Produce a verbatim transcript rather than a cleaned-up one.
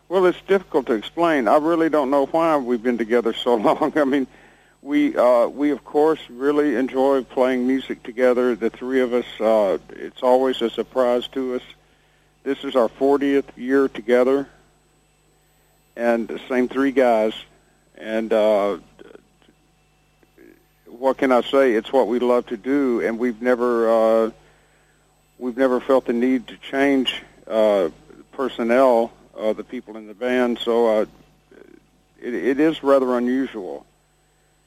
Well, it's difficult to explain. I really don't know why we've been together so long. I mean, we, uh, we of course, really enjoy playing music together, the three of us. Uh, it's always a surprise to us. This is our fortieth year together, and the same three guys. And uh, what can I say? It's what we love to do, and we've never uh, we've never felt the need to change uh, personnel, uh, the people in the band. So uh, it, it is rather unusual.